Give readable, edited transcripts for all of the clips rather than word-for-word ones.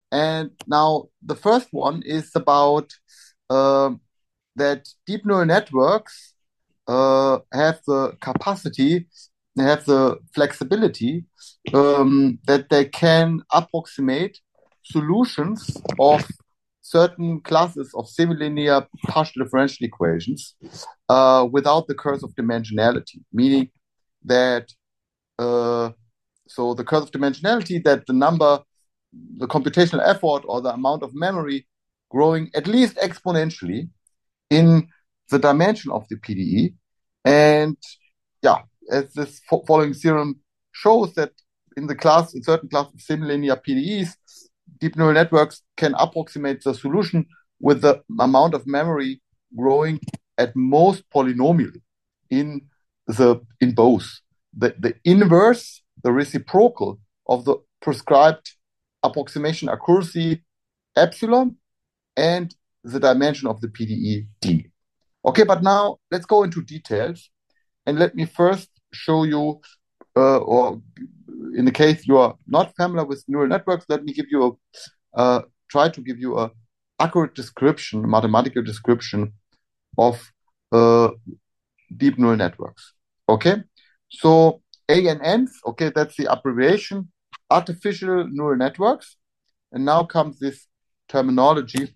And now the first one is about uh, that deep neural networks have the capacity, they have the flexibility that they can approximate solutions of certain classes of semilinear partial differential equations without the curse of dimensionality, meaning that uh, so the curse of dimensionality that the computational effort or the amount of memory growing at least exponentially in the dimension of the PDE. And yeah, as this following theorem shows that in certain class of semilinear PDEs, deep neural networks can approximate the solution with the amount of memory growing at most polynomially in in both the inverse, the reciprocal of the prescribed approximation accuracy epsilon and the dimension of the PDE D. Okay, but now let's go into details and let me first show you, or in the case you are not familiar with neural networks, let me try to give you a accurate description, mathematical description of deep neural networks. Okay, so ANNs, okay, that's the abbreviation, artificial neural networks. And now comes this terminology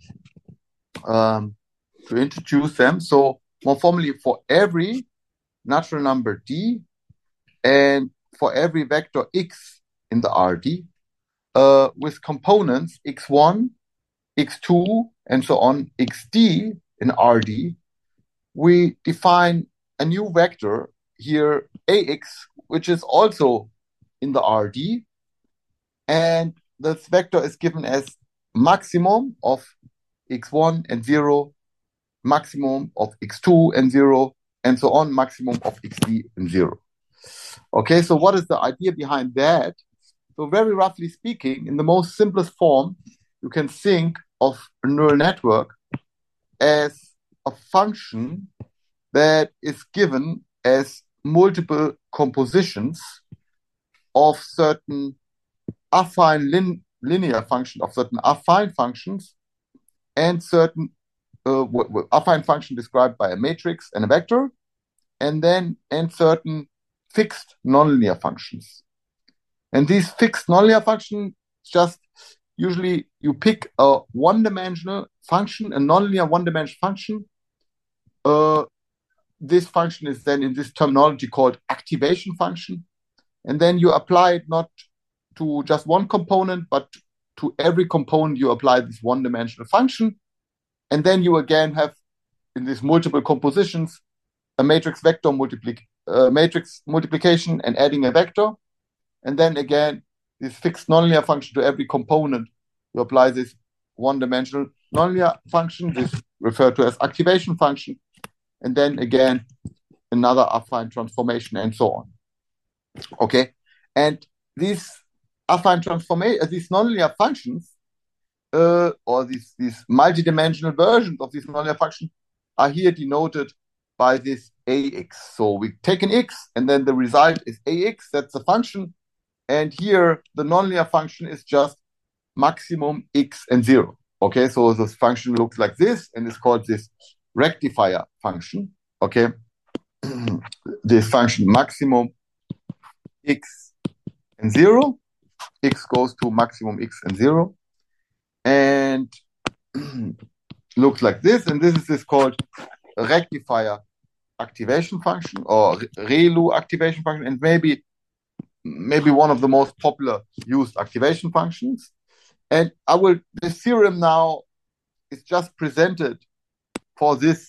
to introduce them. So more formally, for every natural number D and for every vector X in the RD, with components X1, X2, and so on, XD in RD, we define a new vector here, AX, which is also in the RD. And this vector is given as maximum of X1 and 0, maximum of X2 and 0, and so on, maximum of XD and 0. Okay, so what is the idea behind that? So very roughly speaking, in the most simplest form, you can think of a neural network as a function that is given as multiple compositions of certain affine linear functions, of certain affine functions, and certain affine function described by a matrix and a vector, and certain fixed nonlinear functions. And these fixed nonlinear functions, just usually you pick a one-dimensional function, a nonlinear one-dimensional function. This function is then in this terminology called activation function. And then you apply it not to just one component, but to every component you apply this one-dimensional function. And then you again have in these multiple compositions a matrix vector matrix multiplication and adding a vector. And then again, this fixed nonlinear function to every component, you apply this one-dimensional nonlinear function, this referred to as activation function, and then again, another affine transformation and so on. Okay, and these affine transformation, these nonlinear functions, or these multidimensional versions of these nonlinear functions are here denoted by this AX. So we take an X, and then the result is AX, that's the function. And here, the nonlinear function is just maximum X and 0. Okay, so this function looks like this, and it's called this rectifier function. Okay, this function maximum X and 0. X goes to maximum X and 0. And looks like this, and this is called a rectifier activation function or ReLU activation function, and maybe one of the most popular used activation functions. And this theorem now is just presented for this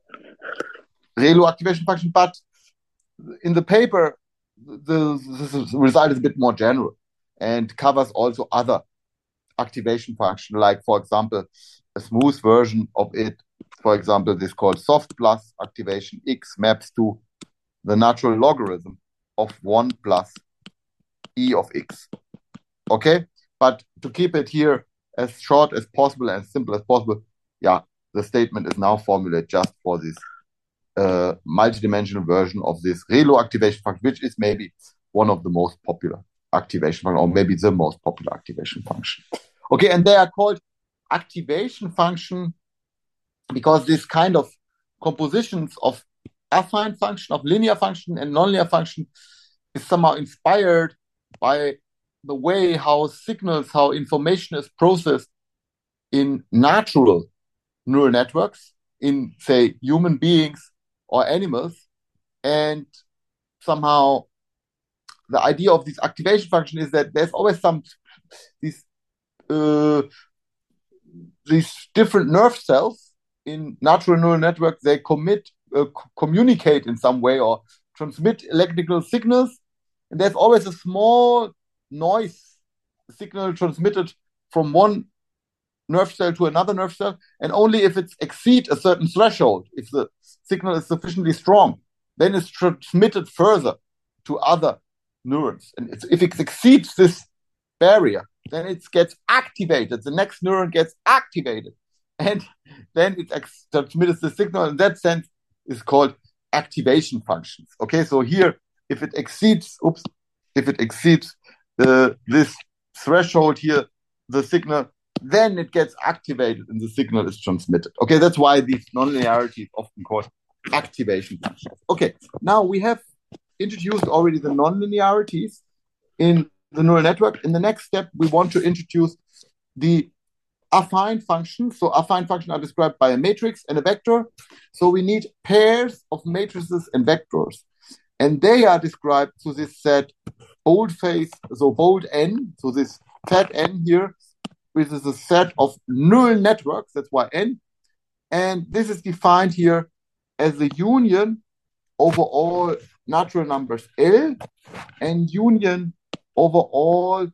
ReLU activation function, but in the paper, the result is a bit more general and covers also other activation function, like, for example, a smooth version of it. For example, this called soft plus activation X maps to the natural logarithm of 1 plus E of X. Okay? But to keep it here as short as possible and as simple as possible, yeah, the statement is now formulated just for this multidimensional version of this ReLU activation function, which is maybe one of the most popular activation function, or maybe the most popular activation function. Okay, and they are called activation function because this kind of compositions of affine function, of linear function and nonlinear function is somehow inspired by the way how signals, how information is processed in natural neural networks, in, say, human beings or animals. And somehow the idea of this activation function is that there's always these uh, these different nerve cells in natural neural networks. They communicate in some way or transmit electrical signals, and there's always a small noise signal transmitted from one nerve cell to another nerve cell, and only if it exceeds a certain threshold, if the signal is sufficiently strong, then it's transmitted further to other neurons. And if it exceeds this barrier, then it gets activated. The next neuron gets activated, and then it transmits the signal. In that sense, is called activation functions. Okay, so here, if it exceeds this threshold here, the signal, then it gets activated and the signal is transmitted. Okay, that's why these nonlinearity is often called activation functions. Okay, now we have introduced already the nonlinearities in the neural network. In the next step, we want to introduce the affine functions. So affine functions are described by a matrix and a vector. So we need pairs of matrices and vectors. And they are described through this set boldface, so bold N, so this fat N here, which is a set of neural networks, that's why N. And this is defined here as the union over all natural numbers L and union over all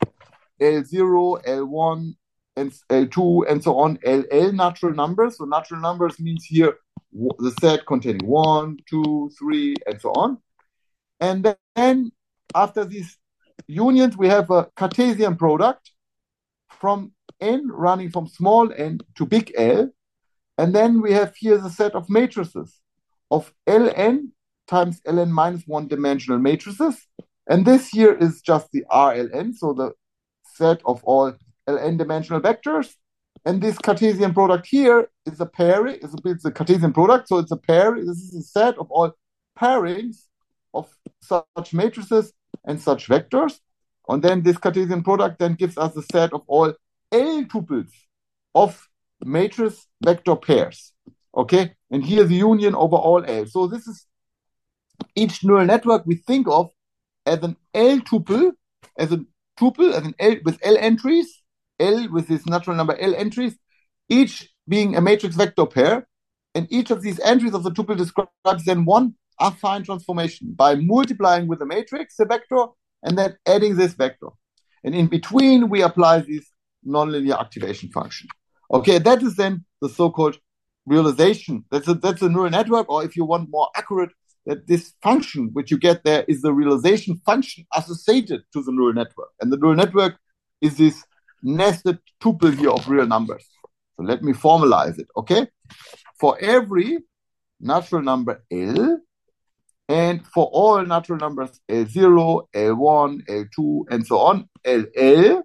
L0, L1, and L2, and so on, LL natural numbers. So natural numbers means here the set containing 1, 2, 3, and so on. And then after these unions, we have a Cartesian product from N running from small n to big L. And then we have here the set of matrices of Ln times Ln minus one dimensional matrices. And this here is just the RLN, so the set of all Ln dimensional vectors. And this Cartesian product here is a pair, it's a Cartesian product, so it's a pair. This is a set of all pairings of such matrices and such vectors. And then this Cartesian product then gives us a set of all L tuples of matrix vector pairs. Okay, and here the union over all L. So this is each neural network we think of as an L tuple, as an L with L entries, L with this natural number L entries, each being a matrix vector pair, and each of these entries of the tuple describes then one affine transformation by multiplying with the matrix, the vector, and then adding this vector. And in between, we apply this nonlinear activation function. Okay, that is then the so-called realization. That's a neural network, or if you want more accurate, that this function which you get there is the realization function associated to the neural network. And the neural network is this nested tuple here of real numbers. So let me formalize it, okay? For every natural number L, and for all natural numbers L0, L1, L2, and so on, LL.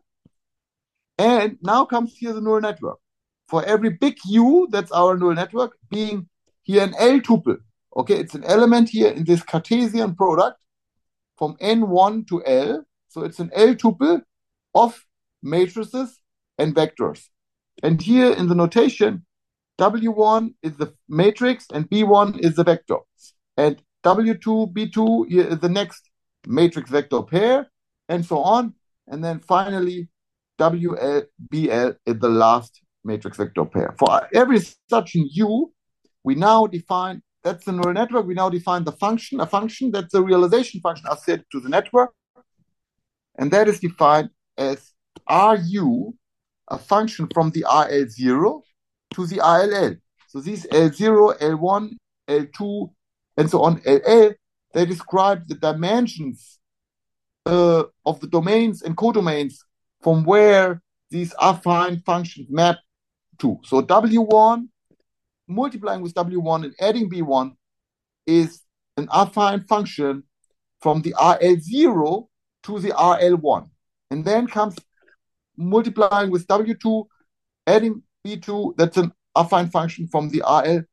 And now comes here the neural network. For every big U, that's our neural network, being here an L tuple. Okay, it's an element here in this Cartesian product from N1 to L. So it's an L tuple of matrices and vectors. And here in the notation, W1 is the matrix and B1 is the vector. And W2, B2 here is the next matrix vector pair, and so on. And then finally, WL, BL is the last matrix vector pair. For every such U, we now define, that's the neural network, we now define the function, a function that's the realization function associated to the network. And that is defined as RU, a function from the RL0 to the RLL. So these L0, L1, L2, and so on, LL, they describe the dimensions of the domains and codomains from where these affine functions map to. So W1, multiplying with W1 and adding B1 is an affine function from the RL0 to the RL1. And then comes multiplying with W2, adding B2, that's an affine function from the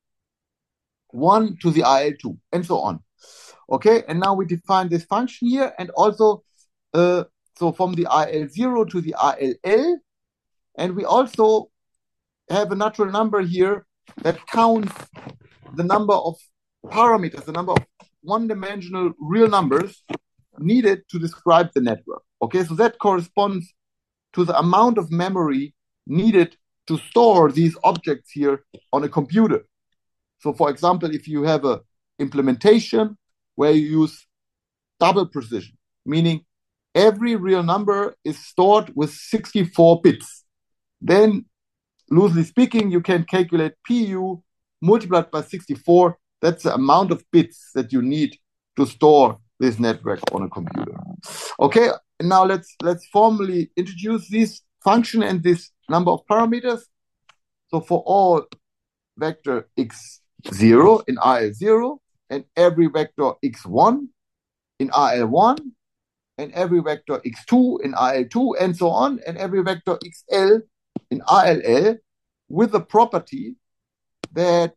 RL1 to the RL2, and so on. Okay, and now we define this function here, and also, so from the RL0 to the RLL, and we also have a natural number here that counts the number of parameters, the number of one-dimensional real numbers needed to describe the network. Okay, so that corresponds to the amount of memory needed to store these objects here on a computer. So for example, if you have an implementation where you use double precision, meaning every real number is stored with 64 bits, then loosely speaking, you can calculate PU multiplied by 64. That's the amount of bits that you need to store this network on a computer. Okay, now let's formally introduce this function and this number of parameters. So for all vector x0 in RL0, and every vector x1 in RL1, and every vector x2 in RL2, and so on, and every vector xl in RLL, with the property that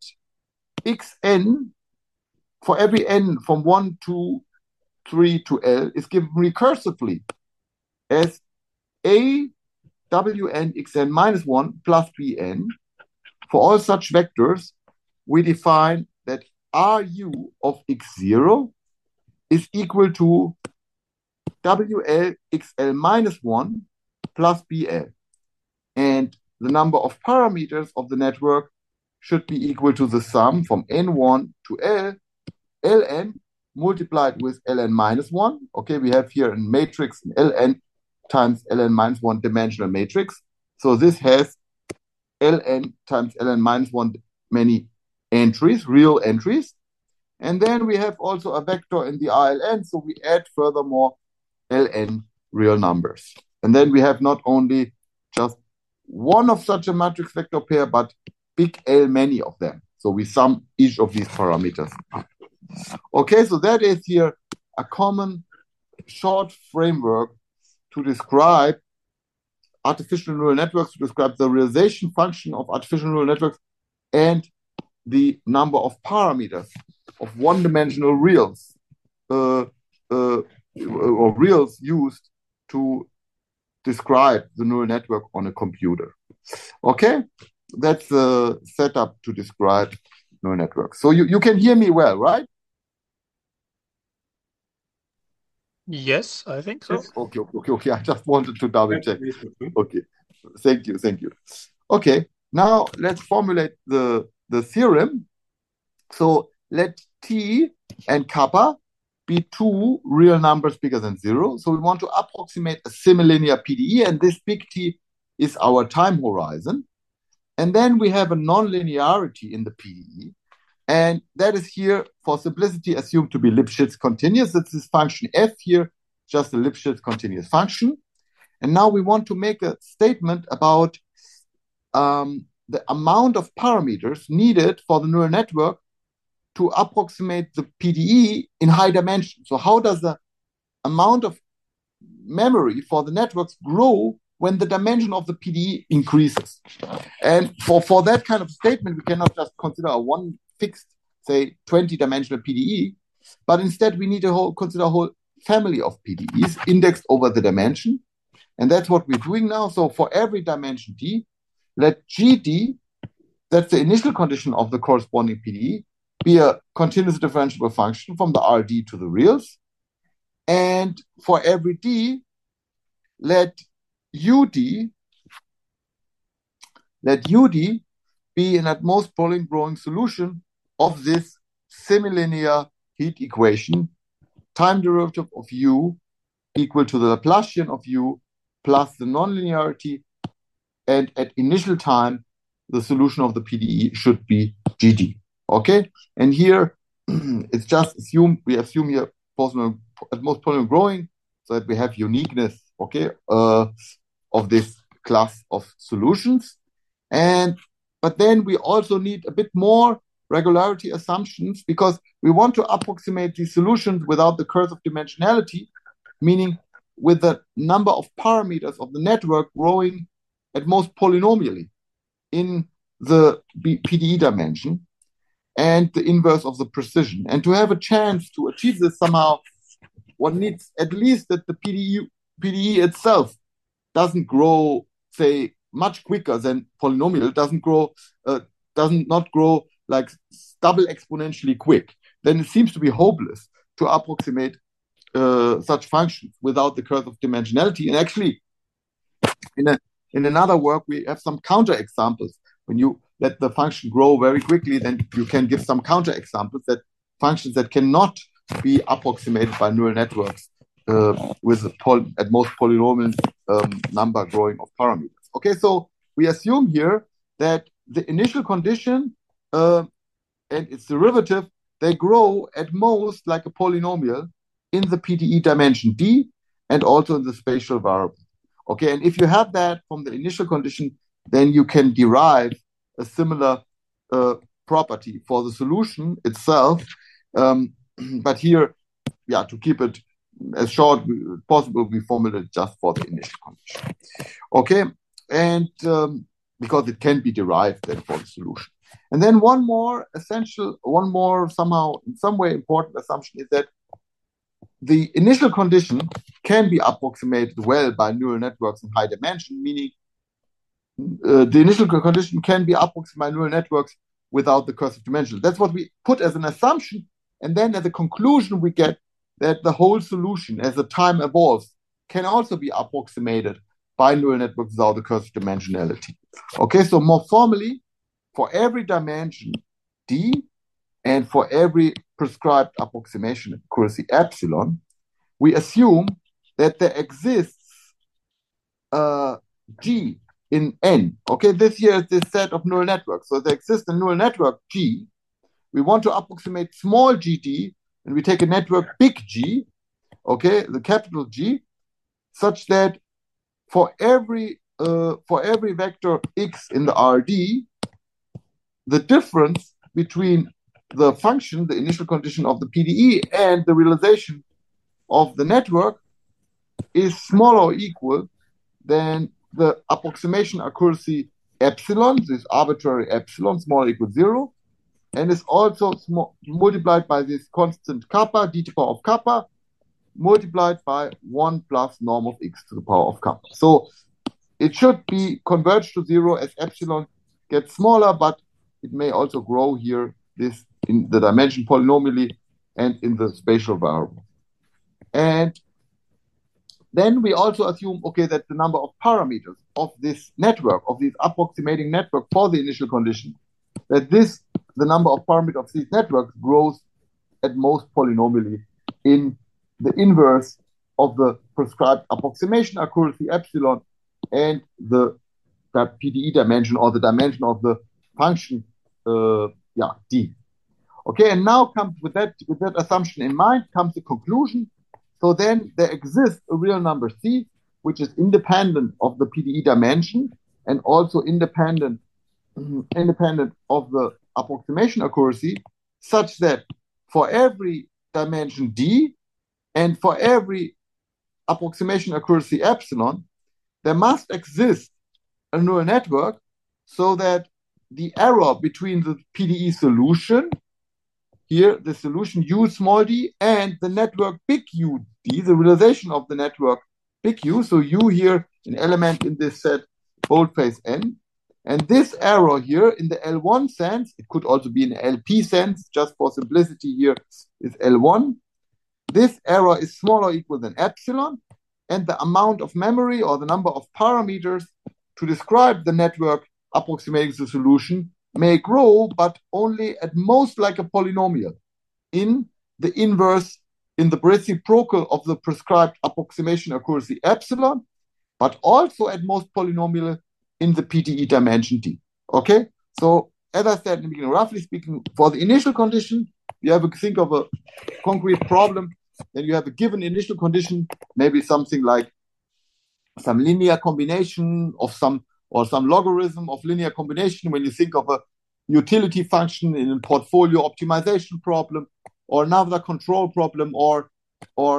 xn, for every n from 1, 2, 3 to L, is given recursively as a wn xn minus 1 plus bn. For all such vectors, we define that Ru of x0 is equal to wl xl minus 1 plus bl. And the number of parameters of the network should be equal to the sum from n1 to L, ln multiplied with ln minus 1. Okay, we have here a matrix, ln times ln minus 1 dimensional matrix. So this has ln times ln minus 1 many entries, real entries. And then we have also a vector in the RLN, so we add furthermore ln real numbers. And then we have not only just one of such a matrix vector pair, but big L many of them. So we sum each of these parameters up. Okay, so that is here a common short framework to describe artificial neural networks, to describe the realization function of artificial neural networks and the number of parameters of one-dimensional reals or reals used to describe the neural network on a computer. Okay, that's the setup to describe neural networks. So you can hear me well, right? Yes, I think so. Yes. Okay. I just wanted to double check. Okay, thank you. Okay, now let's formulate the theorem. So let T and kappa be two real numbers bigger than 0. So we want to approximate a semilinear PDE, and this big T is our time horizon. And then we have a nonlinearity in the PDE, and that is here, for simplicity, assumed to be Lipschitz continuous. It's this function f here, just a Lipschitz continuous function. And now we want to make a statement about the amount of parameters needed for the neural network to approximate the PDE in high dimension. So how does the amount of memory for the networks grow when the dimension of the PDE increases? And for that kind of statement, we cannot just consider a one fixed, say, 20-dimensional PDE, but instead we need to consider a whole family of PDEs indexed over the dimension. And that's what we're doing now. So for every dimension D, let GD, that's the initial condition of the corresponding PDE, be a continuous differentiable function from the RD to the reals. And for every D, let UD be an at most Pauling growing solution of this semilinear heat equation, time derivative of U equal to the Laplacian of U plus the nonlinearity, and at initial time, the solution of the PDE should be GD. Okay, and here it's just assumed, we assume here at most Pauling growing, so that we have uniqueness, okay, of this class of solutions. But then we also need a bit more regularity assumptions, because we want to approximate these solutions without the curse of dimensionality, meaning with the number of parameters of the network growing at most polynomially in the PDE dimension and the inverse of the precision. And to have a chance to achieve this somehow, one needs at least that the PDE itself doesn't grow, say, much quicker than polynomial, doesn't not grow like double exponentially quick. Then it seems to be hopeless to approximate such functions without the curse of dimensionality. And actually, in another work, we have some counter examples. When you let the function grow very quickly, then you can give some counter examples that functions that cannot be approximated by neural networks with at most polynomial number growing of parameters. Okay, so we assume here that the initial condition and its derivative, they grow at most like a polynomial in the PDE dimension D and also in the spatial variable. Okay, and if you have that from the initial condition, then you can derive a similar property for the solution itself. But here, to keep it as short as possible, we formulate just for the initial condition. Okay, and because it can be derived then for the solution. And then one more somehow in some way important assumption is that the initial condition can be approximated well by neural networks in high dimension, meaning the initial condition can be approximated by neural networks without the cursive dimension. That's what we put as an assumption. And then as a conclusion, we get that the whole solution, as the time evolves, can also be approximated by neural networks without the cursive dimensionality. Okay, so more formally, for every dimension D and for every prescribed approximation accuracy epsilon, we assume that there exists G in N. Okay, this here is this set of neural networks. So there exists a neural network G. We want to approximate small GD, and we take a network big G, okay, the capital G, such that for every vector X in the RD, the difference between the function, the initial condition of the PDE, and the realization of the network is smaller or equal than the approximation accuracy epsilon, this arbitrary epsilon, smaller or equal 0, and is also multiplied by this constant kappa, d to the power of kappa, multiplied by 1 plus norm of x to the power of kappa. So it should be converged to 0 as epsilon gets smaller, but it may also grow here, this in the dimension polynomially and in the spatial variable. And then we also assume, okay, that the number of parameters of this network, of this approximating network for the initial condition, that the number of parameters of these networks grows at most polynomially in the inverse of the prescribed approximation accuracy epsilon and that PDE dimension or the dimension of the function D. Okay, and now comes with that assumption in mind comes the conclusion. So then there exists a real number C, which is independent of the PDE dimension and also independent of the approximation accuracy, such that for every dimension D and for every approximation accuracy epsilon, there must exist a neural network so that the error between the PDE solution, here the solution U small d, and the network big U d, the realization of the network big U, so U here, an element in this set, boldface N, and this error here in the L1 sense, it could also be in the LP sense, just for simplicity here is L1. This error is smaller or equal than epsilon, and the amount of memory or the number of parameters to describe the network approximating the solution may grow, but only at most like a polynomial in the inverse, in the reciprocal of the prescribed approximation accuracy epsilon, but also at most polynomial in the PDE dimension D. Okay? So as I said in the beginning, roughly speaking, for the initial condition, you have to think of a concrete problem, then you have a given initial condition, maybe something like some linear combination of some logarithm of linear combination when you think of a utility function in a portfolio optimization problem or another control problem or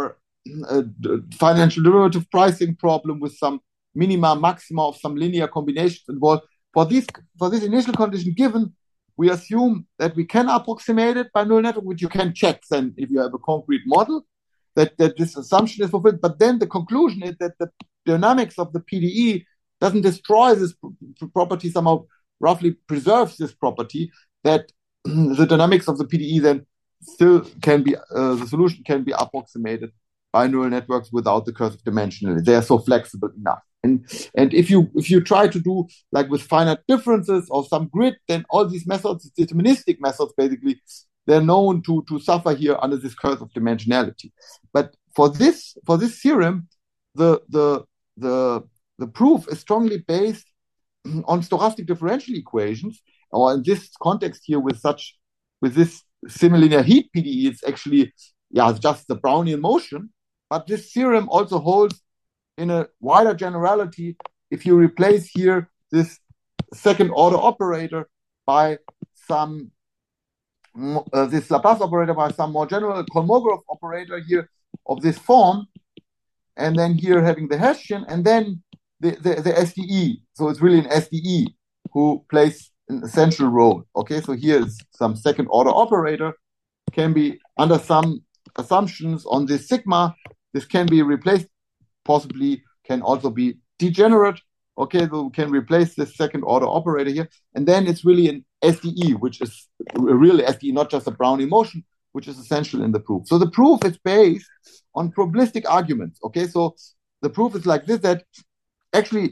financial derivative pricing problem with some minima, maxima of some linear combinations involved. For this initial condition given, we assume that we can approximate it by neural network, which you can check then if you have a concrete model, that this assumption is fulfilled. But then the conclusion is that the dynamics of the PDE doesn't destroy this property, somehow roughly preserves this property, that the dynamics of the PDE then still can be, the solution can be approximated by neural networks without the cursive dimensionality. They are so flexible enough. And if you try to do like with finite differences or some grid, then all these methods, deterministic methods, basically, they're known to suffer here under this cursive dimensionality. But for this theorem, the proof is strongly based on stochastic differential equations, or in this context here with this semilinear heat PDE, it's actually just the Brownian motion. But this theorem also holds in a wider generality if you replace here this second order operator by some this Laplace operator by some more general Kolmogorov operator here of this form, and then here having the Hessian, and then the SDE. So it's really an SDE who plays an essential role. Okay, so here is some second order operator, can be under some assumptions on this sigma. This can be replaced, possibly can also be degenerate. Okay, so we can replace this second order operator here. And then it's really an SDE, which is really SDE, not just a Brownian motion, which is essential in the proof. So the proof is based on probabilistic arguments. Okay, so the proof is like this, that actually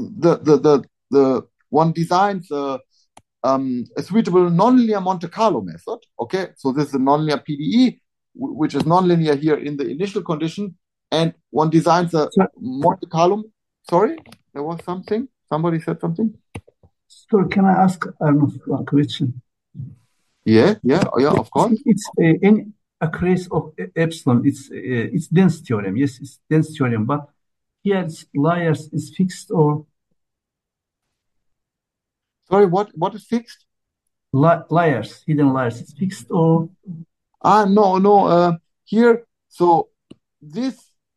the one designs a suitable nonlinear Monte Carlo method. Okay, so this is a nonlinear PDE, which is nonlinear here in the initial condition, and one designs a Monte Carlo. Sorry, there was something. Somebody said something. So can I ask Arnulf one question? Yeah, of course. It's in a case of epsilon. It's dense theorem. Yes, it's dense theorem. But here it's layers is fixed or. Sorry, what is fixed? Layers, hidden layers is fixed or. No. Here, so this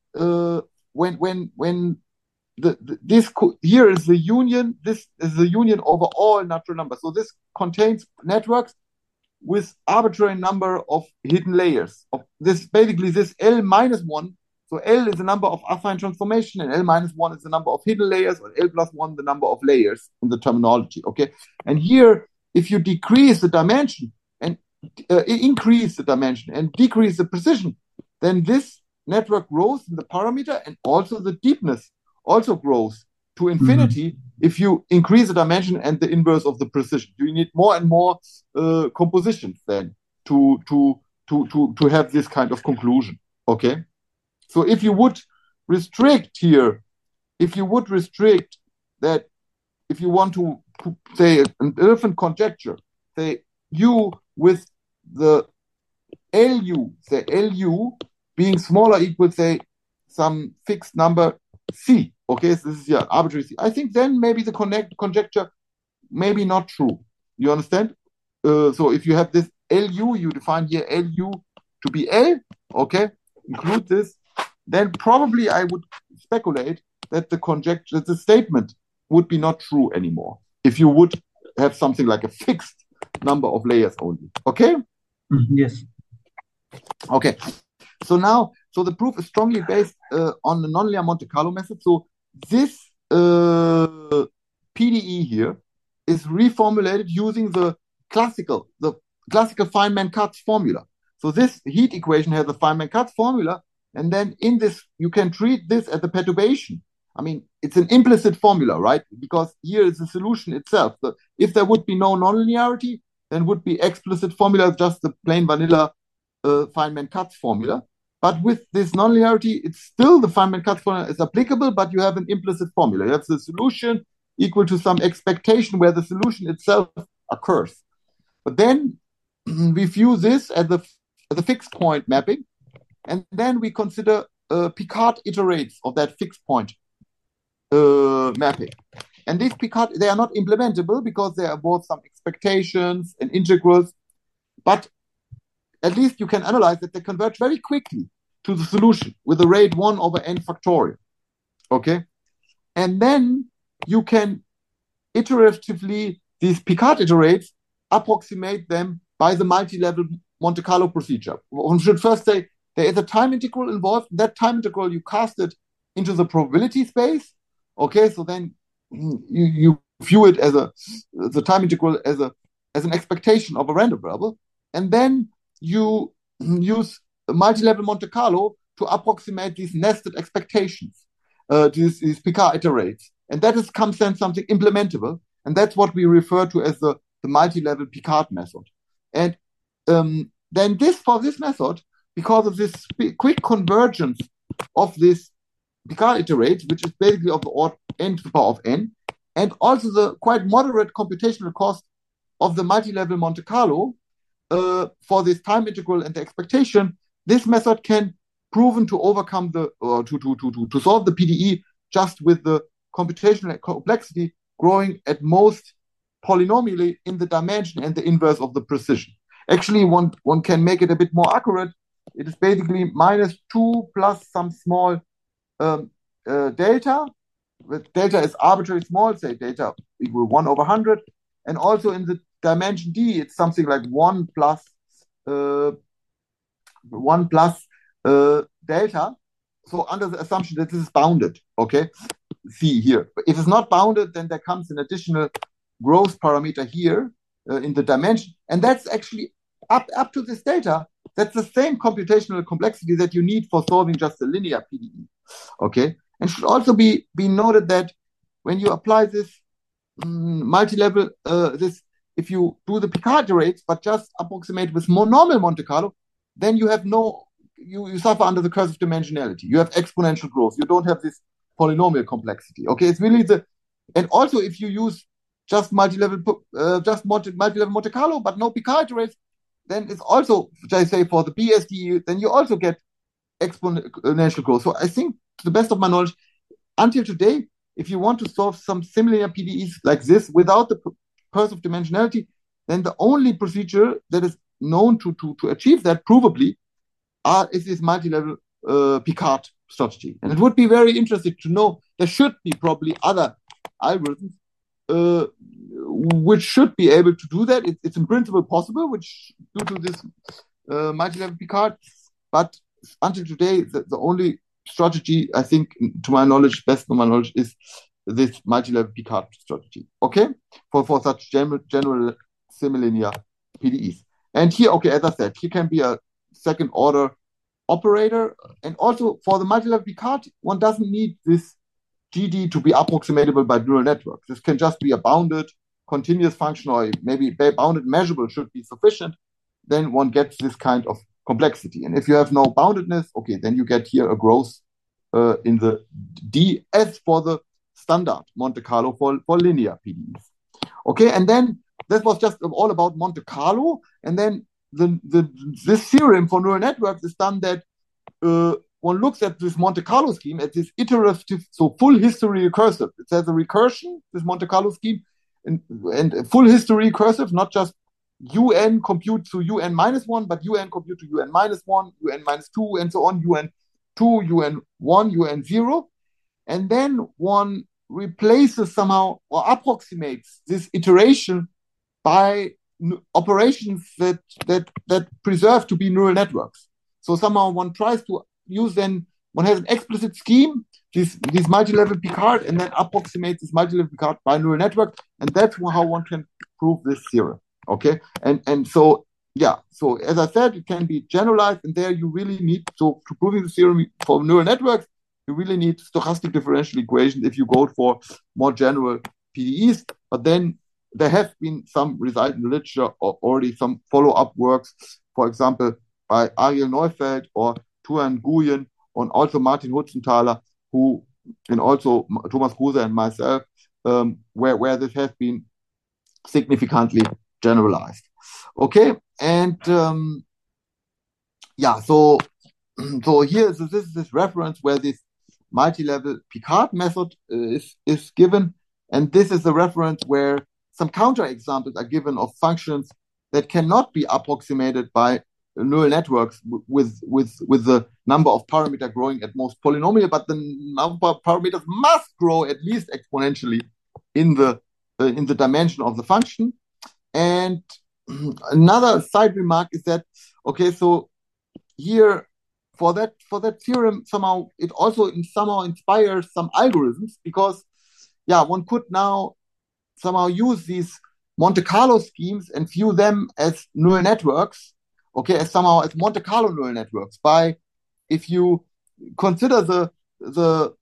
when this here is the union. This is the union over all natural numbers. So this contains networks with arbitrary number of hidden layers. Of this, basically, this L minus one. So L is the number of affine transformation, and L minus one is the number of hidden layers, or L plus one the number of layers in the terminology. Okay, and here, if you decrease the dimension and increase the dimension and decrease the precision, then this network grows in the parameter, and also the deepness also grows to infinity if you increase the dimension and the inverse of the precision. You need more and more compositions then to have this kind of conclusion. Okay, so if you would restrict here, if you want to say a different conjecture, say U with the LU, say LU being smaller equals, say, some fixed number C. Okay, so this is arbitrary C. I think then maybe the conjecture maybe not true. You understand? So if you have this LU, you define here LU to be L, okay, include this, then probably I would speculate that the statement would be not true anymore if you would have something like a fixed number of layers only. Okay? Yes. Okay. So the proof is strongly based on the nonlinear Monte Carlo method. So this PDE here is reformulated using the classical Feynman-Katz formula. So this heat equation has a Feynman-Katz formula, and then in this you can treat this as a perturbation. I mean, it's an implicit formula, right? Because here is the solution itself. So if there would be no nonlinearity, then would be explicit formula, just the plain vanilla Feynman-Katz formula. But with this nonlinearity, it's still the Feynman-Katz formula is applicable, but you have an implicit formula. You have the solution equal to some expectation where the solution itself occurs. But then we view this as a fixed point mapping, and then we consider Picard iterates of that fixed point mapping. And these Picard, they are not implementable because they are both some expectations and integrals, but at least you can analyze that they converge very quickly. to the solution with the rate 1 over n factorial. Okay? And then you can iteratively, these Picard iterates, approximate them by the multi-level Monte Carlo procedure. One should first say there is a time integral involved. That time integral, you cast it into the probability space. Okay, so then you view it as the time integral as an expectation of a random variable. And then you use multi-level Monte Carlo to approximate these nested expectations, these Picard iterates. And that comes then something implementable. And that's what we refer to as the multi-level Picard method. And then for this method, because of this quick convergence of this Picard iterates, which is basically of the order n to the power of n, and also the quite moderate computational cost of the multi-level Monte Carlo for this time integral and the expectation, this method can proven to overcome to solve the PDE just with the computational complexity growing at most polynomially in the dimension and the inverse of the precision. Actually, one can make it a bit more accurate. It is basically -2 plus some small delta. Delta is arbitrarily small, say delta equal 1 over 100. And also in the dimension D, it's something like 1 plus delta. So under the assumption that this is bounded, okay? See here. If it's not bounded, then there comes an additional growth parameter here in the dimension. And that's actually up to this delta. That's the same computational complexity that you need for solving just a linear PDE. Okay. And should also be noted that when you apply this multi-level, if you do the Picard rates, but just approximate with more normal Monte Carlo, then you have you suffer under the curse of dimensionality. You have exponential growth. You don't have this polynomial complexity. Okay. It's really and also if you use just multi-level Monte Carlo, but no Picard rates, then it's also, which I say for the BSD, then you also get exponential growth. So I think, to the best of my knowledge, until today, if you want to solve some similar PDEs like this without the curse of dimensionality, then the only procedure that is known to achieve that provably is this multi-level Picard strategy. And it would be very interesting to know there should be probably other algorithms which should be able to do that. It's in principle possible, which due to this multi-level Picard, but until today, the only strategy, I think, to my knowledge, best of my knowledge, is this multi-level Picard strategy. Okay, for such general semilinear PDEs. And here, okay, as I said, here can be a second order operator, and also for the multi-level Picard, one doesn't need this GD to be approximatable by neural networks. This can just be a bounded continuous function, or maybe bounded measurable should be sufficient. Then one gets this kind of complexity. And if you have no boundedness, okay, then you get here a growth in the D as for the standard Monte Carlo for linear PDEs. Okay, and then that was just all about Monte Carlo. And then this theorem for neural networks is done that one looks at this Monte Carlo scheme at this iterative, so full history recursive. It says a recursion, this Monte Carlo scheme, and full history recursive, not just UN compute to UN minus 1, but UN compute to UN minus 1, UN minus 2, and so on, UN 2, UN 1, UN 0. And then one replaces somehow or approximates this iteration by operations that preserve to be neural networks. So somehow one tries to use, then one has an explicit scheme, this multi-level Picard, and then approximates this multi-level Picard by neural network, and that's how one can prove this theorem. Okay, and so yeah, so as I said, it can be generalized, and there you really need, so to proving the theorem for neural networks, you really need stochastic differential equations if you go for more general PDEs. But then there have been some result in the literature, or already some follow-up works, for example, by Ariel Neufeld or Tuan Nguyen, and also Martin Hutzenthaler, and also Thomas Kruse and myself, where this has been significantly generalized. Okay, and so here this is this reference where this multi-level Picard method is given, and this is the reference where some counterexamples are given of functions that cannot be approximated by neural networks with the number of parameters growing at most polynomial, but the number of parameters must grow at least exponentially in the dimension of the function. And another side remark is that, okay, so here for that theorem, somehow it also somehow inspires some algorithms, because one could now somehow use these Monte Carlo schemes and view them as neural networks, okay, as Monte Carlo neural networks. By, if you consider the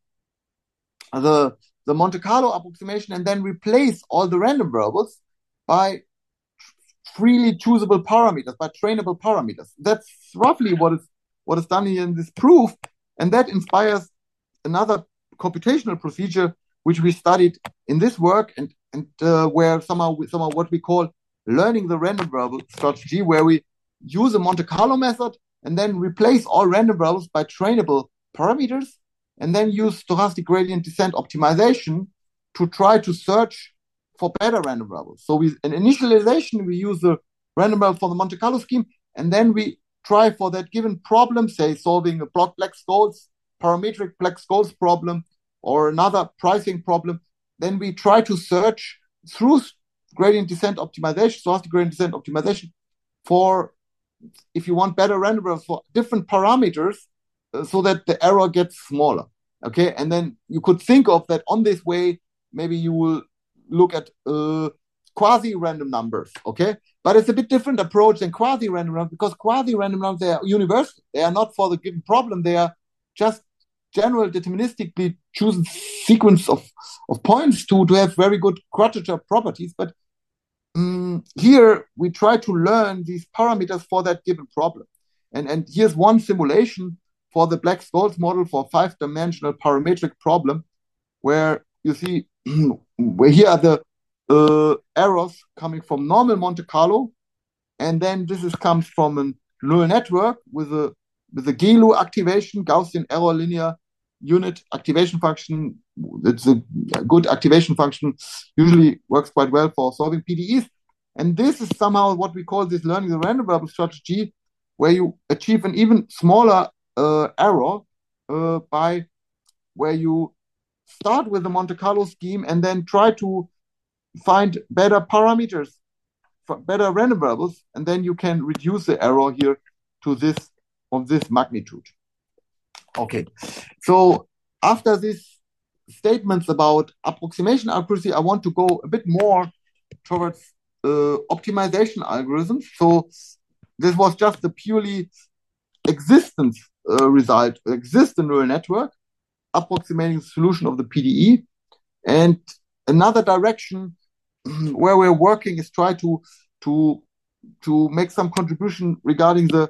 Monte Carlo approximation and then replace all the random variables by freely choosable parameters, by trainable parameters. That's roughly what is done here in this proof, and that inspires another computational procedure which we studied in this work, and where somehow what we call learning the random variable strategy, where we use a Monte Carlo method and then replace all random variables by trainable parameters, and then use stochastic gradient descent optimization to try to search for better random variables. So in initialization, we use the random variable for the Monte Carlo scheme, and then we try for that given problem, say solving a Black-Scholes, parametric Black-Scholes problem, or another pricing problem, then we try to search through gradient descent optimization, stochastic gradient descent optimization, for, if you want, better random variables for different parameters, so that the error gets smaller. Okay, and then you could think of that on this way, maybe you will look at quasi-random numbers, okay? But it's a bit different approach than quasi-random numbers, because quasi-random numbers, they are universal. They are not for the given problem. They are just general deterministically chosen sequence of points to have very good quadrature properties. But here we try to learn these parameters for that given problem. And here's one simulation for the Black-Scholes model for 5-dimensional parametric problem, where you see where here are the errors coming from normal Monte Carlo, and then this comes from a neural network with a GELU activation, Gaussian error linear unit activation function. It's a good activation function, usually works quite well for solving PDEs. And this is somehow what we call this learning the random variable strategy, where you achieve an even smaller error by where you start with the Monte Carlo scheme and then try to find better parameters, better random variables, and then you can reduce the error here to this of this magnitude. Okay, so after these statements about approximation accuracy, I want to go a bit more towards optimization algorithms. So this was just a purely existence result, existent neural network approximating the solution of the PDE. And another direction where we're working is try to make some contribution regarding the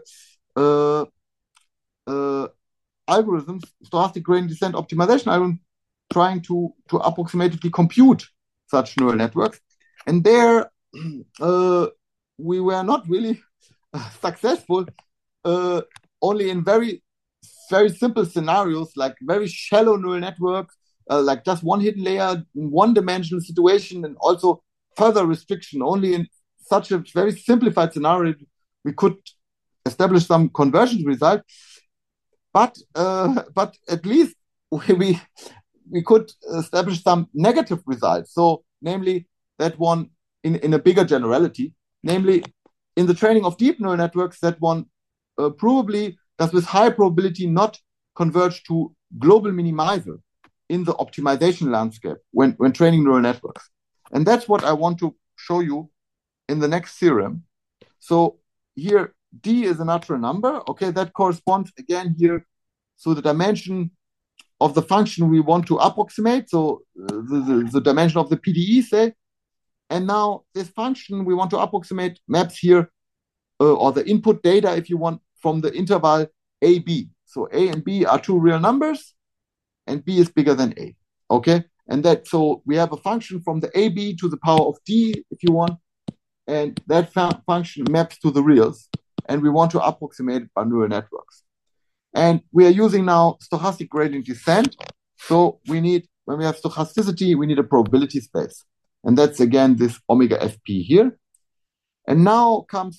algorithms, stochastic gradient descent optimization algorithm, trying to approximatively compute such neural networks. And there we were not really successful, only in very, very simple scenarios, like very shallow neural networks, like just one hidden layer, one-dimensional situation, and also further restriction. Only in such a very simplified scenario we could establish some convergence result. But at least we could establish some negative results. So, namely, that one in a bigger generality, namely in the training of deep neural networks, that one probably does with high probability not converge to global minimizer in the optimization landscape when training neural networks. And that's what I want to show you in the next theorem. So here, D is a natural number. Okay, that corresponds again here to the dimension of the function we want to approximate. So the dimension of the PDE, say. And now this function we want to approximate maps here, or the input data, if you want, from the interval A, B. So A and B are two real numbers, and B is bigger than A. Okay? And that, so we have a function from the AB to the power of D, if you want, and that function maps to the reals, and we want to approximate it by neural networks. And we are using now stochastic gradient descent. So we need, when we have stochasticity, we need a probability space. And that's again this omega FP here. And now comes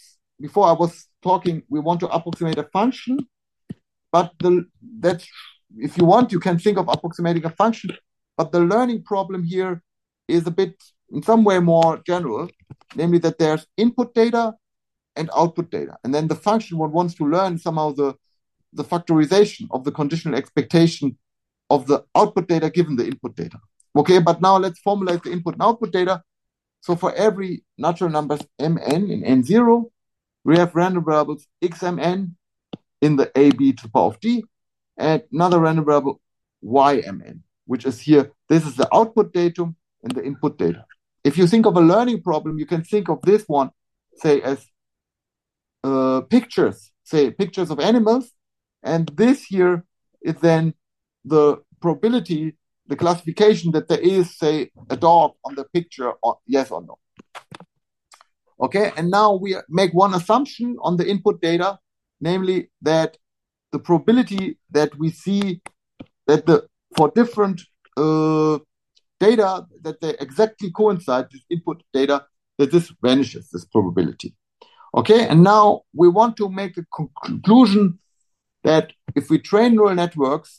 before I was talking, we want to approximate a function, but that's if you want, you can think of approximating a function, but the learning problem here is a bit, in some way, more general, namely that there's input data and output data. And then the function one wants to learn somehow the factorization of the conditional expectation of the output data given the input data. Okay, but now let's formulate the input and output data. So for every natural numbers mn in n0, we have random variables xmn in the ab to the power of d, and another random variable ymn, which is here. This is the output datum and the input data. If you think of a learning problem, you can think of this one, say, as pictures of animals, and this here is then the probability, the classification that there is, say, a dog on the picture, or yes or no. Okay, and now we make one assumption on the input data, namely that the probability that we see that for different data that they exactly coincide, this input data, that this vanishes, this probability. Okay, and now we want to make a conclusion that if we train neural networks,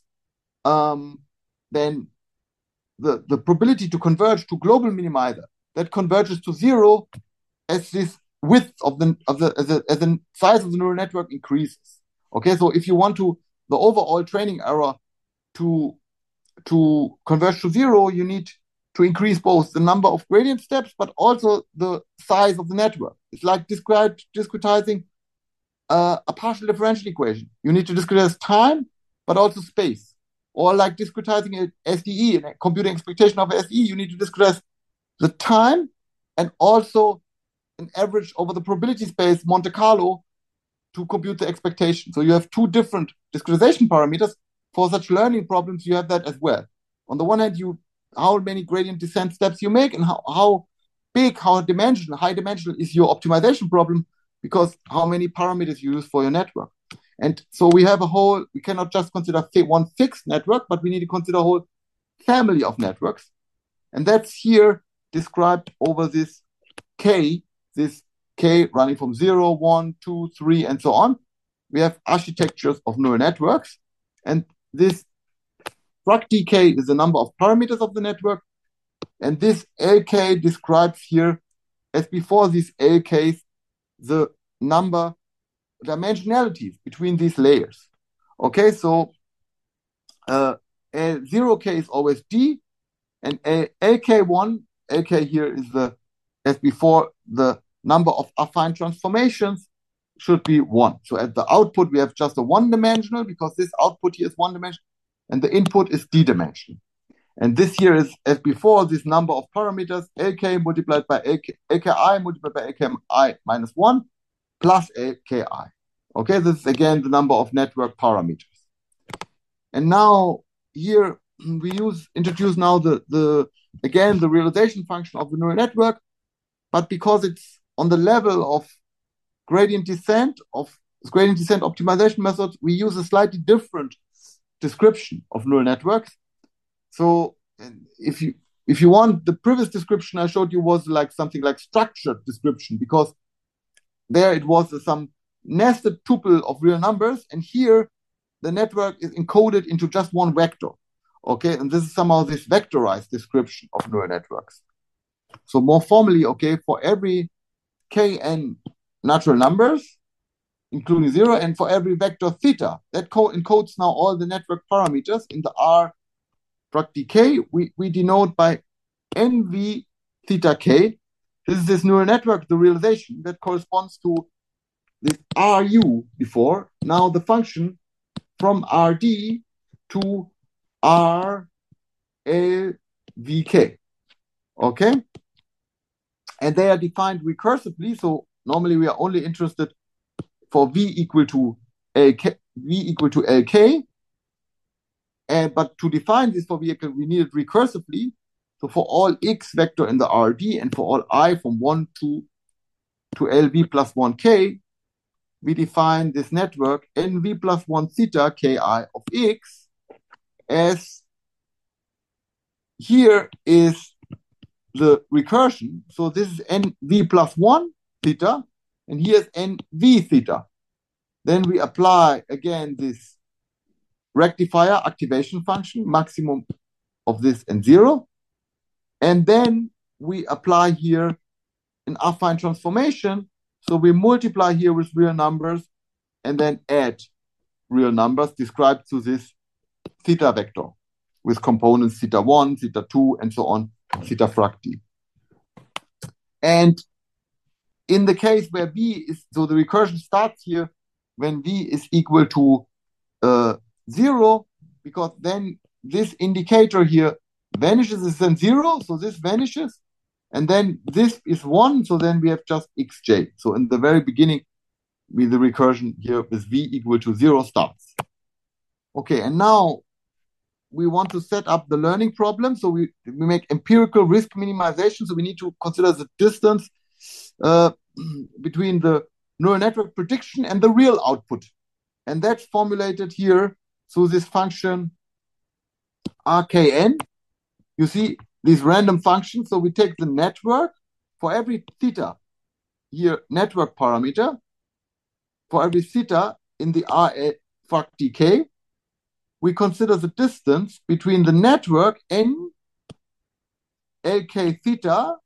then the probability to converge to global minimizer that converges to zero as this width of the size of the neural network increases. Okay, so if you want the overall training error to converge to zero, you need to increase both the number of gradient steps, but also the size of the network. It's like discretizing a partial differential equation. You need to discretize time, but also space. Or like discretizing an SDE, a computing expectation of SDE, you need to discretize the time and also an average over the probability space, Monte Carlo, to compute the expectation. So you have two different discretization parameters. For such learning problems, you have that as well. On the one hand, how many gradient descent steps you make and how big, high dimensional is your optimization problem, because how many parameters you use for your network. And so we cannot just consider one fixed network, but we need to consider a whole family of networks. And that's here described over this K running from 0, 1, 2, 3, and so on. We have architectures of neural networks. And this struct_dk is the number of parameters of the network. And this LK describes here, as before these LKs, the number dimensionalities between these layers. Okay, so 0k is always d, and LK1, LK here is as before, the number of affine transformations should be 1. So at the output, we have just a one-dimensional, because this output here is one-dimensional, and the input is d-dimensional. And this here is, as before, this number of parameters, LK multiplied by LKI multiplied by LKI minus 1 plus LKI. Okay, this is again the number of network parameters. And now here we introduce now the realization function of the neural network, but because it's on the level of gradient descent optimization methods, we use a slightly different description of neural networks. So if you want, the previous description I showed you was like something like structured description, because there it was some nested tuple of real numbers, and here the network is encoded into just one vector. Okay, and this is somehow this vectorized description of neural networks. So more formally, okay, for every kn natural numbers, including 0, and for every vector theta, that encodes now all the network parameters in the R struct_dk, we denote by nv theta k. This is this neural network, the realization that corresponds to this RU before. Now the function from RD to RLVK. Okay? And they are defined recursively. So normally we are only interested for V equal to LK. But to define this for vehicle, we need it recursively. So for all x vector in the RD and for all I from 1 to LV plus 1k, we define this network NV plus 1 theta ki of x as here is the recursion. So this is NV plus 1 theta, and here's NV theta. Then we apply again this rectifier activation function, maximum of this and 0. And then we apply here an affine transformation. So we multiply here with real numbers and then add real numbers described to this theta vector with components theta 1, theta 2, and so on, theta fracti. And in the case where v is, so the recursion starts here when v is equal to 0, because then this indicator here vanishes, is then 0, so this vanishes, and then this is 1, so then we have just xj. So in the very beginning, the recursion here with v equal to 0 starts. Okay, and now we want to set up the learning problem. So we make empirical risk minimization. So we need to consider the distance between the neural network prediction and the real output. And that's formulated here through this function RKN. You see these random functions. So we take the network for every theta here, network parameter, for every theta in the RA factor k. We consider the distance between the network n lk theta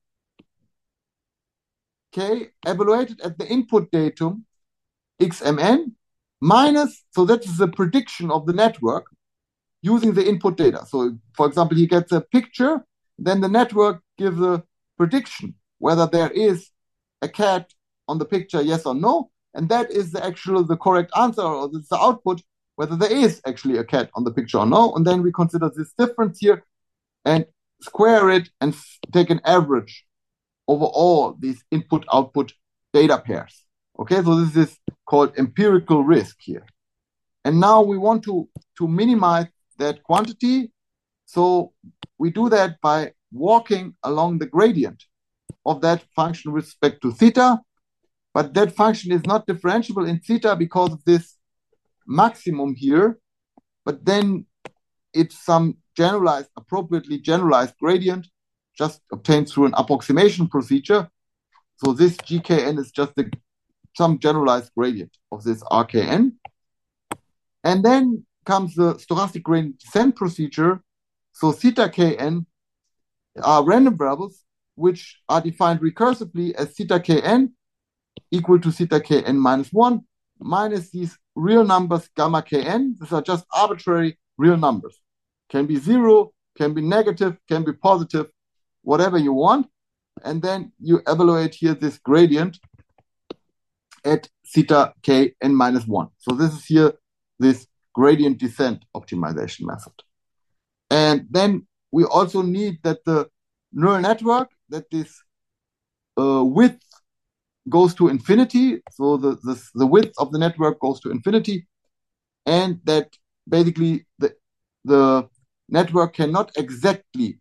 k evaluated at the input datum xmn minus, so that is the prediction of the network using the input data. So for example, he gets a picture, then the network gives a prediction whether there is a cat on the picture, yes or no, and that is the correct answer, or this is the output, whether there is actually a cat on the picture or no. And then we consider this difference here and square it and take an average over all these input-output data pairs. Okay, so this is called empirical risk here. And now we want to minimize that quantity. So we do that by walking along the gradient of that function with respect to theta. But that function is not differentiable in theta because of this maximum here, but then it's some appropriately generalized gradient just obtained through an approximation procedure. So this GKN is just some generalized gradient of this RKN. And then comes the stochastic gradient descent procedure. So theta Kn are random variables which are defined recursively as theta Kn equal to theta Kn minus 1 minus these real numbers gamma Kn. These are just arbitrary real numbers. Can be 0, can be negative, can be positive, whatever you want. And then you evaluate here this gradient at theta Kn minus 1. So this is here this gradient descent optimization method. And then we also need that the neural network, that this width goes to infinity. So the width of the network goes to infinity, and that basically the network cannot exactly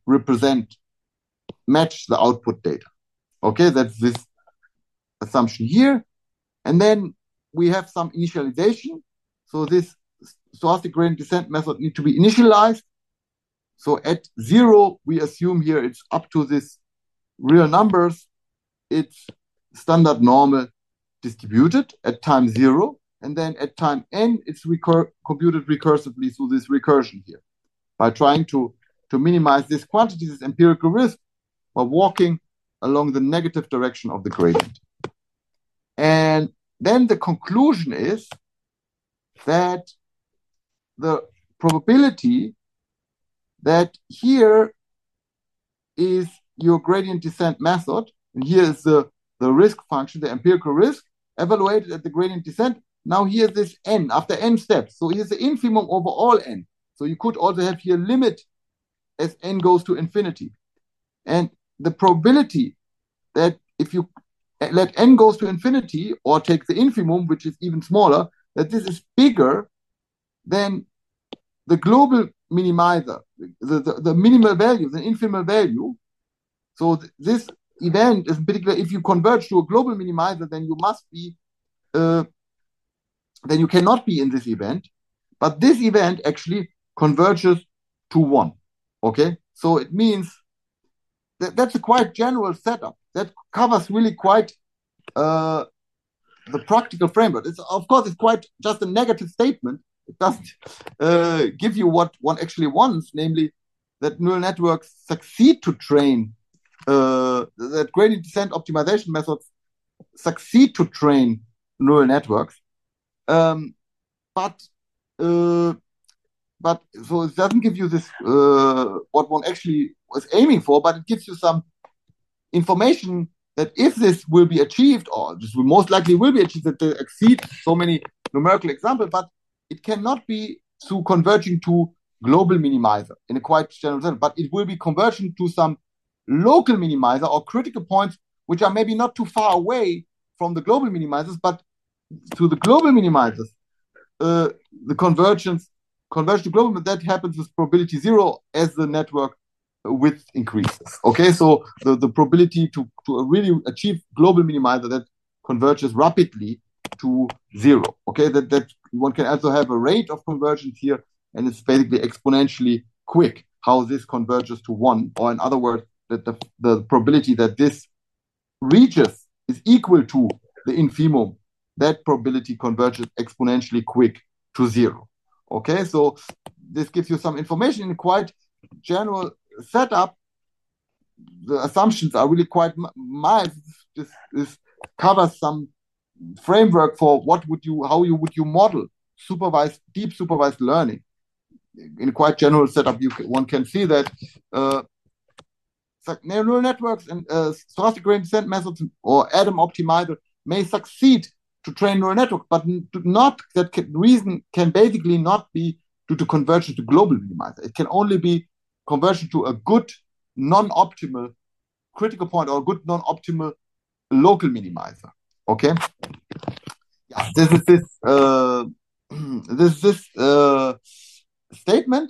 match the output data. Okay, that's this assumption here. And then we have some initialization. So this stochastic gradient descent method needs to be initialized. So at 0, we assume here it's up to this real numbers. It's standard normal distributed at time 0. And then at time n, it's computed recursively through this recursion here by trying to minimize this quantity, this empirical risk, by walking along the negative direction of the gradient. And then the conclusion is that the probability that here is your gradient descent method, and here is the risk function, the empirical risk, evaluated at the gradient descent. Now here's this n, after n steps. So here's the infimum over all n. So you could also have here limit as n goes to infinity. And the probability that if you let n goes to infinity, or take the infimum, which is even smaller, that this is bigger than the global minimizer, the minimal value, the infimal value. So this event is in particular, if you converge to a global minimizer, then you must be, then you cannot be in this event. But this event actually converges to 1. Okay, so it means that's a quite general setup that covers really quite the practical framework. Of course, it's quite just a negative statement. It doesn't give you what one actually wants, namely that neural networks succeed to train, that gradient descent optimization methods succeed to train neural networks. But so it doesn't give you this what one actually was aiming for, but it gives you some information that if this will be achieved, or this will most likely will be achieved, that they exceed so many numerical examples, but it cannot be through converging to global minimizer in a quite general sense, but it will be converging to some local minimizer or critical points which are maybe not too far away from the global minimizers, but to the global minimizers, the conversion to global, that happens with probability 0 as the network width increases. Okay, so the probability to really achieve global minimizer that converges rapidly to 0. Okay, that one can also have a rate of convergence here, and it's basically exponentially quick how this converges to 1, or in other words, that the probability that this reaches is equal to the infimum, that probability converges exponentially quick to 0. Okay, so this gives you some information in a quite general setup. The assumptions are really quite mild. This covers some framework for how would you model deep supervised learning in a quite general setup. One can see that neural networks and stochastic gradient descent methods or Adam optimizer may succeed to train neural network, but reason can basically not be due to conversion to global minimizer. It can only be conversion to a good non-optimal critical point or a good non-optimal local minimizer. Okay. Yeah, this is statement.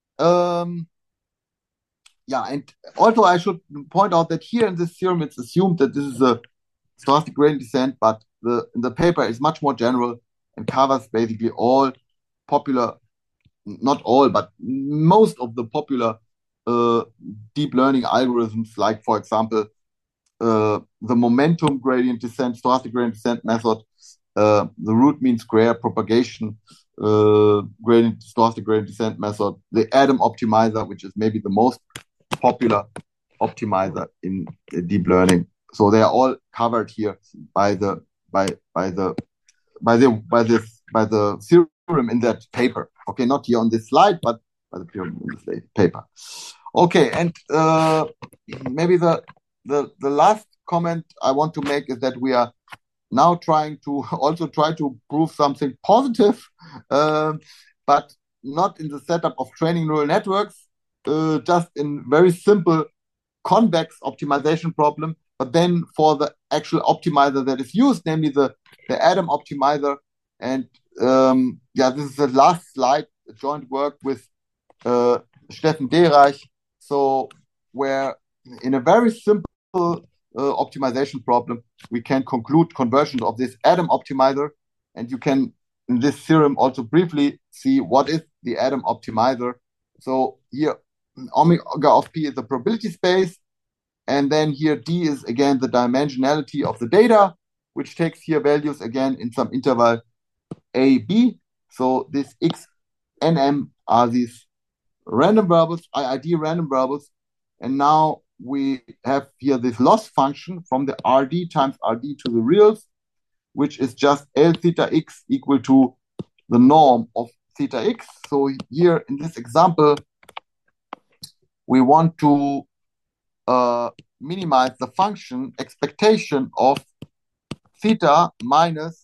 Yeah, and also I should point out that here in this theorem, it's assumed that this is a stochastic gradient descent, but the paper is much more general and covers basically all popular, not all, but most of the popular deep learning algorithms, like, for example, the momentum gradient descent, stochastic gradient descent method, the root mean square propagation stochastic gradient descent method, the Adam optimizer, which is maybe the most popular optimizer in deep learning. So they are all covered here by the theorem in that paper. Okay, not here on this slide, but by the theorem in this paper. Okay, and maybe the last comment I want to make is that we are now trying to prove something positive, but not in the setup of training neural networks, just in very simple convex optimization problem, but then for the actual optimizer that is used, namely the Adam optimizer. And this is the last slide, a joint work with Steffen Dereich. So where in a very simple optimization problem, we can conclude conversion of this Adam optimizer. And you can, in this theorem, also briefly see what is the Adam optimizer. So here, omega of P is the probability space. And then here, D is again the dimensionality of the data, which takes here values again in some interval A, B. So this X and M are these random variables, IID random variables. And now we have here this loss function from the RD times RD to the reals, which is just L theta X equal to the norm of theta X. So here in this example, we want to minimize the function expectation of theta minus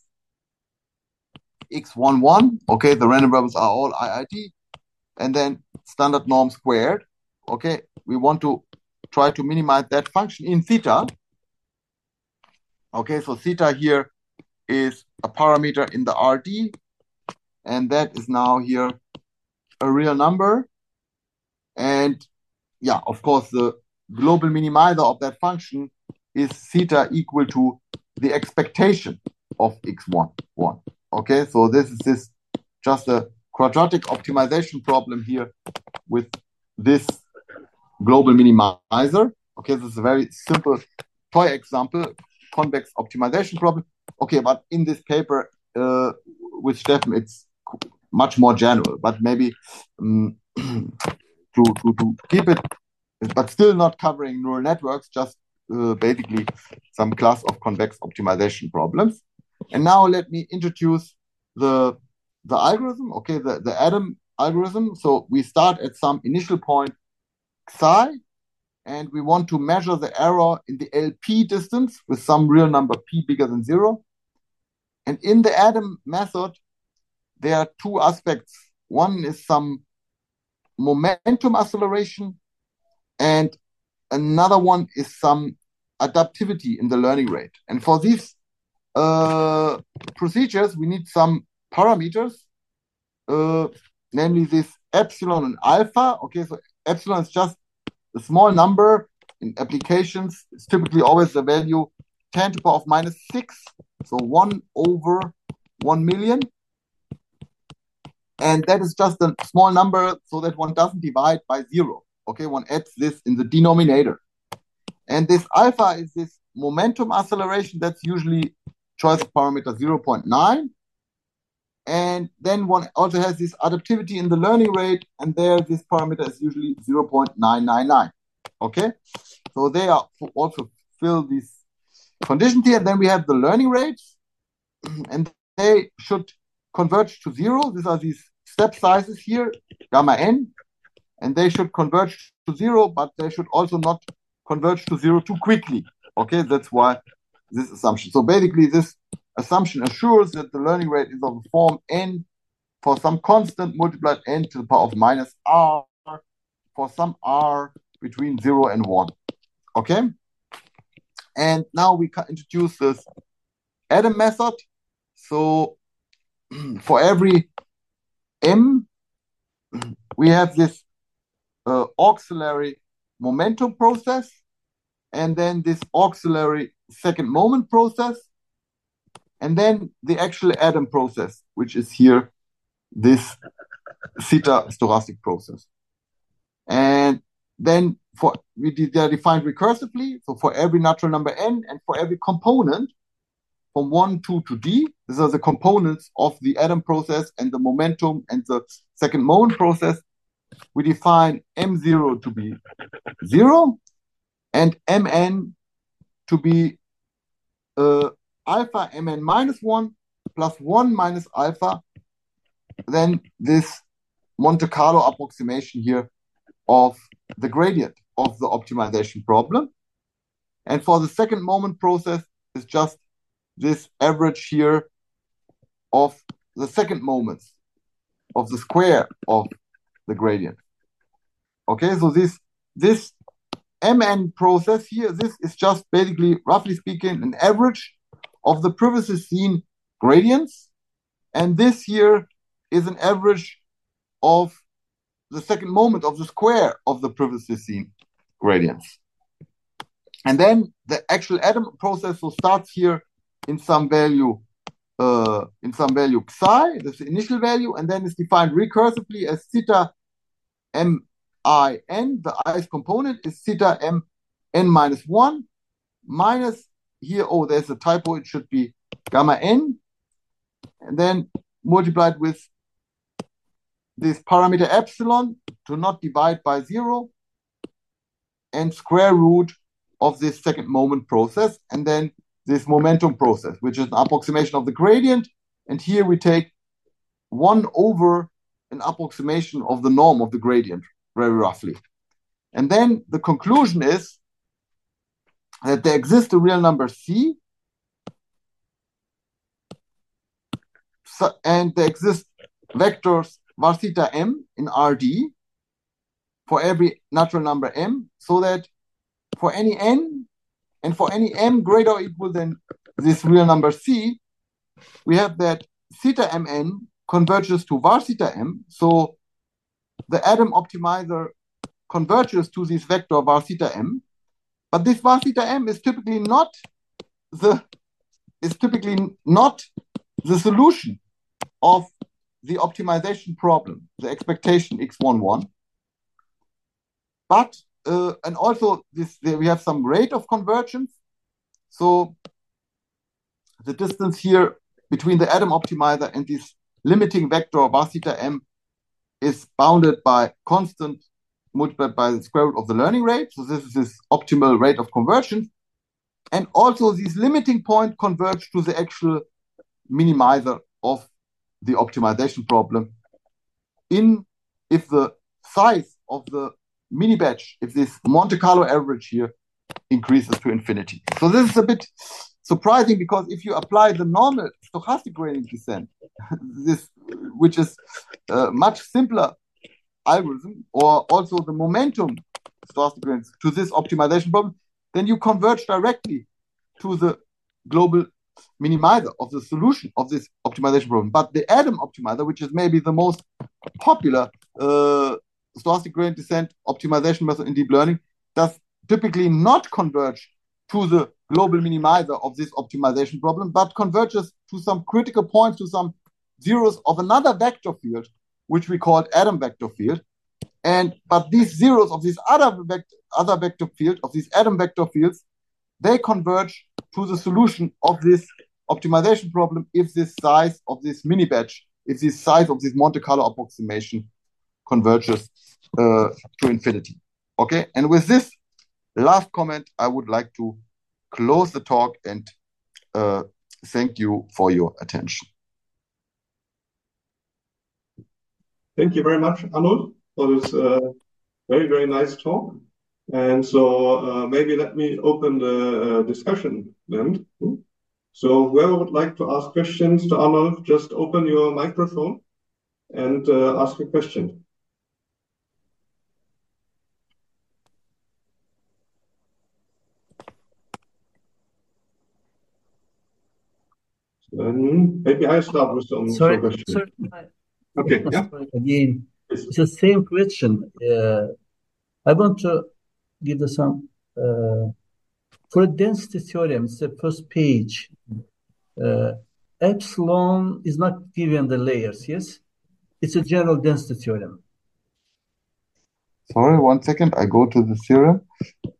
x11. Okay, the random variables are all IID, and then standard norm squared. Okay, we want to try to minimize that function in theta. Okay, so theta here is a parameter in the RD, and that is now here a real number. And yeah, of course, the global minimizer of that function is theta equal to the expectation of x11. Okay, so this is just a quadratic optimization problem here with this global minimizer. Okay, this is a very simple toy example, convex optimization problem. Okay, but in this paper with Steffen, it's much more general. But maybe to keep it, but still not covering neural networks, just basically some class of convex optimization problems. And now let me introduce the algorithm, okay, the Adam algorithm. So we start at some initial point psi, and we want to measure the error in the LP distance with some real number p bigger than 0. And in the Adam method, there are two aspects. One is some momentum acceleration, and another one is some adaptivity in the learning rate. And for these procedures, we need some parameters, namely this epsilon and alpha. Okay, so epsilon is just a small number. In applications, it's typically always the value 10 to the power of minus 6, so 1 over 1 million. And that is just a small number so that one doesn't divide by 0. Okay, one adds this in the denominator. And this alpha is this momentum acceleration. That's usually choice parameter 0.9. And then one also has this adaptivity in the learning rate, and there this parameter is usually 0.999. Okay, so they are also fill these conditions here. And then we have the learning rates, and they should converge to 0. These are these step sizes here, gamma n, and they should converge to 0, but they should also not converge to 0 too quickly. Okay, that's why this assumption. So basically, this assumption assures that the learning rate is of the form n for some constant multiplied n to the power of minus r for some r between 0 and 1. Okay? And now we can introduce this Adam method. So for every m, we have this auxiliary momentum process, and then this auxiliary second moment process, and then the actual Adam process, which is here this theta stochastic process. And then they are defined recursively. So for every natural number n and for every component from 1, 2 to d, these are the components of the Adam process and the momentum and the second moment process. We define m0 to be 0 and mn to be alpha mn minus 1 plus 1 minus alpha, then this Monte Carlo approximation here of the gradient of the optimization problem. And for the second moment process, it's just this average here of the second moments of the square of the gradient. Okay, so this mn process here, this is just basically, roughly speaking, an average of the previously seen gradients. And this here is an average of the second moment of the square of the previously seen gradients. And then the actual Adam process will start here in some value psi, that's the initial value, and then it's defined recursively as theta m I n. The ith component is theta m n minus 1 minus here, there's a typo, it should be gamma n, and then multiplied with this parameter epsilon to not divide by 0, and square root of this second moment process, and then this momentum process, which is an approximation of the gradient. And here we take 1 over an approximation of the norm of the gradient, very roughly. And then the conclusion is that there exists a real number c, and there exist vectors var theta m in Rd for every natural number m, so that for any n and for any m greater or equal than this real number c, we have that theta mn converges to var theta m. So the Adam optimizer converges to this vector var theta m, but this var theta m is typically not the solution of the optimization problem, the expectation x11. But and also we have some rate of convergence. So the distance here between the atom optimizer and this limiting vector bar theta m is bounded by constant multiplied by the square root of the learning rate. So this is this optimal rate of convergence. And also this limiting point converge to the actual minimizer of the optimization problem if the size of the mini batch, if this Monte Carlo average here increases to infinity. So this is a bit surprising because if you apply the normal stochastic gradient descent, which is a much simpler algorithm, or also the momentum stochastic gradient to this optimization problem, then you converge directly to the global minimizer of the solution of this optimization problem. But the atom optimizer, which is maybe the most popular stochastic gradient descent optimization method in deep learning, does typically not converge to the global minimizer of this optimization problem, but converges to some critical points, to some zeros of another vector field, which we call atom vector field. But these zeros of this other vector field, of these atom vector fields, they converge to the solution of this optimization problem if this size of this mini batch, if this size of this Monte Carlo approximation converges to infinity. Okay, and with this last comment, I would like to close the talk and thank you for your attention. Thank you very much, Arnold, for this very, very nice talk. And so maybe let me open the discussion then. So whoever would like to ask questions to Arnold, just open your microphone and ask a question. Then maybe I start with some question. Sorry. Okay, yeah. Again, it's the same question. I want to give you some, for a density theorem, it's the first page. Epsilon is not given the layers, yes? It's a general density theorem. Sorry, 1 second. I go to the theorem.